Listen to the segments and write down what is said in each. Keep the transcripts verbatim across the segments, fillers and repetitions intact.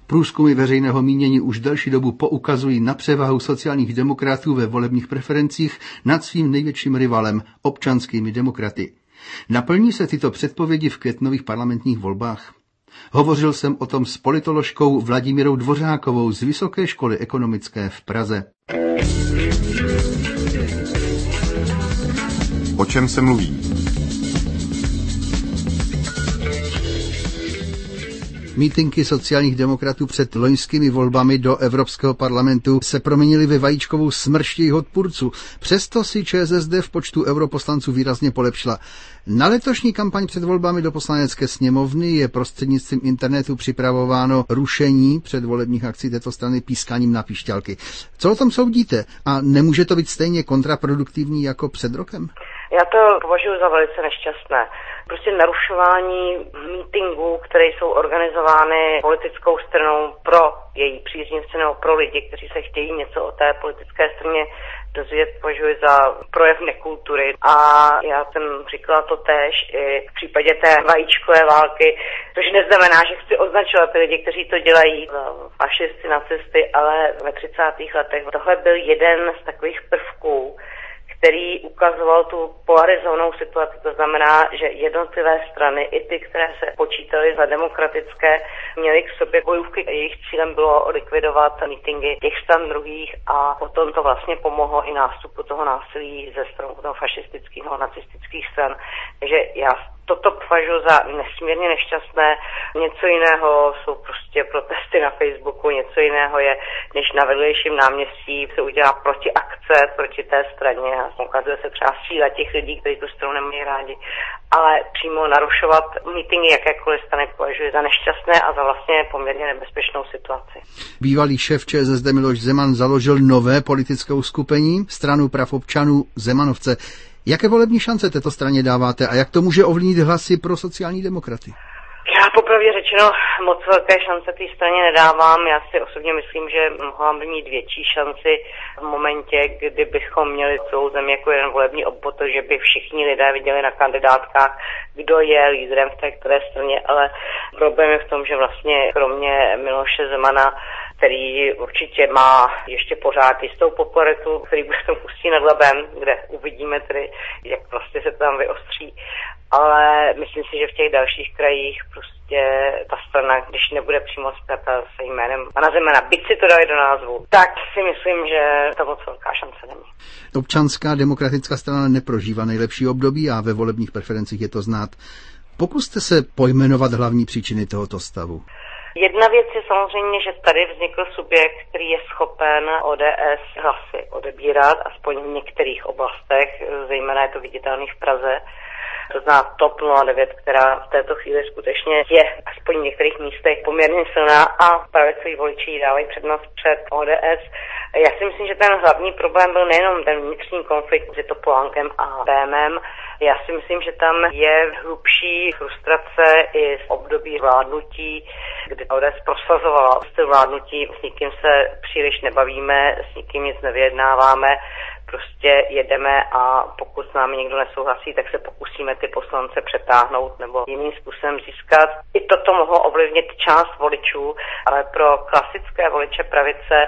Průzkumy veřejného mínění už delší dobu poukazují na převahu sociálních demokratů ve volebních preferencích nad svým největším rivalem, občanskými demokraty. Naplní se tyto předpovědi v květnových parlamentních volbách? Hovořil jsem o tom s politoložkou Vladimírou Dvořákovou z Vysoké školy ekonomické v Praze. O čem se mluví? Mítinky sociálních demokratů před loňskými volbami do Evropského parlamentu se proměnily ve vajíčkovou smršť jejich odpůrců. Přesto si ČSSD v počtu europoslanců výrazně polepšila. Na letošní kampaň před volbami do poslanecké sněmovny je prostřednictvím internetu připravováno rušení předvolebních akcí této strany pískáním na píšťalky. Co o tom soudíte? A nemůže to být stejně kontraproduktivní jako před rokem? Já to považuji za velice nešťastné. Prostě narušování mítinků, které jsou organizovány politickou stranou pro její příznivce nebo pro lidi, kteří se chtějí něco o té politické straně dozvědět, považuji za projev nekultury. A já jsem říkala to též i v případě té vajíčkové války, což neznamená, že chci označovat ty lidi, kteří to dělají, fašisty, nacisty, ale ve třicátých letech tohle byl jeden z takových prvků, který ukazoval tu polarizovanou situaci. To znamená, že jednotlivé strany, i ty, které se počítaly za demokratické, měly k sobě bojůvky. Jejich cílem bylo likvidovat mítingy těch stran druhých a potom to vlastně pomohlo i nástupu toho násilí ze strany fašistických a nacistických stran. Takže já toto považuji za nesmírně nešťastné. Něco jiného jsou prostě protesty na Facebooku, něco jiného je, než na vedlejším náměstí se udělá protiakce proti té straně a ukazuje se třeba síla těch lidí, kteří tu stranu nemají rádi. Ale přímo narušovat mítingy jakékoliv strany považuji za nešťastné a za vlastně poměrně nebezpečnou situaci. Bývalý šéf ČSSD Miloš Zeman založil nové politické uskupení, Stranu práv občanů Zemanovce. Jaké volební šance této straně dáváte a jak to může ovlivnit hlasy pro sociální demokraty? Já popravdě řečeno moc velké šance té straně nedávám. Já si osobně myslím, že mohla by mít větší šanci v momentě, kdy bychom měli celou zemi jako jeden volební obvod, že by všichni lidé viděli na kandidátkách, kdo je lídrem v té které straně, ale problém je v tom, že vlastně kromě Miloše Zemana, který určitě má ještě pořád jistou popularitu, který bude v tom Ústí nad Labem, kde uvidíme tedy, jak vlastně se tam vyostří. Ale myslím si, že v těch dalších krajích prostě ta strana, když nebude přímo spjata se jménem pana Zemana, byť si to dali do názvu, tak si myslím, že to moc velká šance není. Občanská demokratická strana neprožívá nejlepší období a ve volebních preferencích je to znát. Pokuste se pojmenovat hlavní příčiny tohoto stavu. Jedna věc je samozřejmě, že tady vznikl subjekt, který je schopen O D S hlasy odebírat, aspoň v některých oblastech, zejména je to viditelný v Praze. To znamená TOP nula devět, která v této chvíli skutečně je aspoň v některých místech poměrně silná a pravicoví voliči dávají přednost před O D S. Já si myslím, že ten hlavní problém byl nejenom ten vnitřní konflikt mezi Topolánkem a BEMem. Já si myslím, že tam je hlubší frustrace i z období vládnutí, kdy O D S prosazovala styl vládnutí, s nikým se příliš nebavíme, s nikým nic nevyjednáváme, prostě jedeme a pokud s námi někdo nesouhlasí, tak se pokusíme ty poslance přetáhnout nebo jiným způsobem získat. I toto mohlo ovlivnit část voličů, ale pro klasické voliče pravice,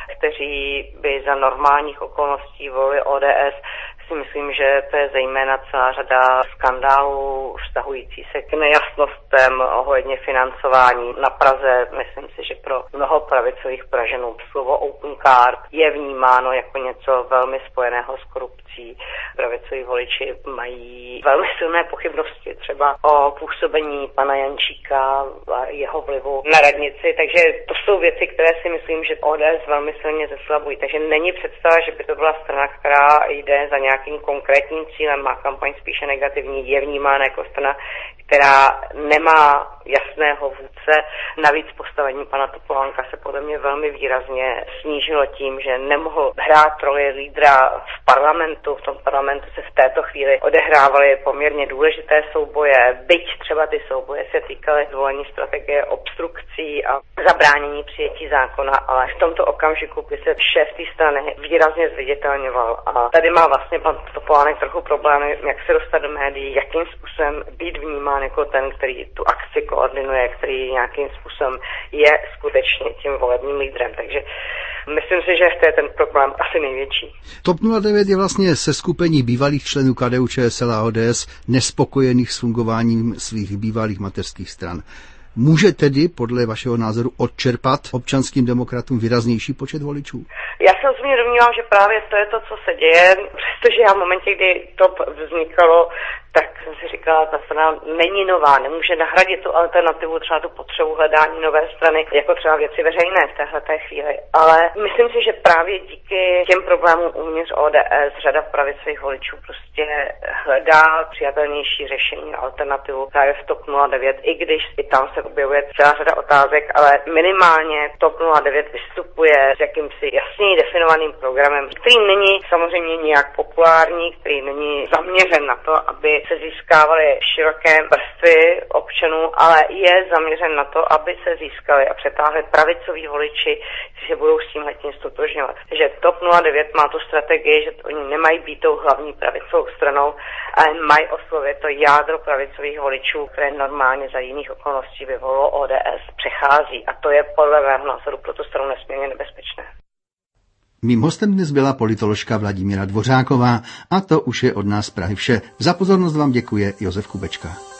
kteří by za normálních okolností volili O D S, si myslím, že to je zejména celá řada skandálů vztahující se k nejasnostem ohledně financování na Praze. Myslím si, že pro mnoho pravicových Pražanů slovo open card je vnímáno jako něco velmi spojeného s korupcí. Pravicoví voliči mají velmi silné pochybnosti třeba o působení pana Jančíka a jeho vlivu na radnici, takže to jsou věci, které si myslím, že O D S velmi silně zeslabují. Takže není představa, že by to byla strana, která jde za nějakým konkrétním cílem, má kampaň spíše negativní, je vnímána jako strana, která nemá jasného vůdce. Navíc postavení pana Topolánka se podle mě velmi výrazně snížilo tím, že nemohl hrát roli lídra v parlamentu. V tom parlamentu se v této chvíli odehrávaly poměrně důležité souboje, byť třeba ty souboje se týkaly zvolení strategie obstrukcí a zabránění přijetí zákona, ale v tomto okamžiku by se šéf té strany výrazně zviditelňoval. A tady má vlastně pan Topolánek trochu problémy, jak se dostat do médií, jakým způsobem být vnímán vnímán jako ten, který tu akci koordinuje, který nějakým způsobem je skutečně tím volebním lídrem. Takže myslím si, že to je ten problém asi největší. T O P nula devět je vlastně seskupení bývalých členů K D U Č S L a O D S nespokojených s fungováním svých bývalých mateřských stran. Může tedy podle vašeho názoru odčerpat občanským demokratům výraznější počet voličů? Já se osobně domnívám, že právě to je to, co se děje, přestože já v momentě, kdy T O P vznikalo, tak jsem si říkala, ta strana není nová, nemůže nahradit tu alternativu, třeba tu potřebu hledání nové strany, jako třeba Věci veřejné v téhleté chvíli. Ale myslím si, že právě díky těm problémům uvnitř O D S řada pravicových voličů prostě hledá přijatelnější řešení, alternativu právě v T O P nula devět, i když i tam se objevuje celá řada otázek, ale minimálně T O P nula devět vystupuje s jakýmsi jasněji definovaným programem, který není samozřejmě nějak populární, který není zaměřen na to, aby se získávaly široké vrstvy občanů, ale je zaměřen na to, aby se získali a přetáhli pravicoví voliči, kteří se budou s tímhletím stotožňovat. Takže T O P nula devět má tu strategii, že oni nemají být tou hlavní pravicovou stranou, ale mají oslovit to jádro pravicových voličů, které normálně za jiných okolností by volilo O D S, přechází. A to je podle mého názoru pro tu stranu nesmírně nebezpečné. Mým hostem dnes byla politoložka Vladimíra Dvořáková a to už je od nás z Prahy vše. Za pozornost vám děkuje Josef Kubečka.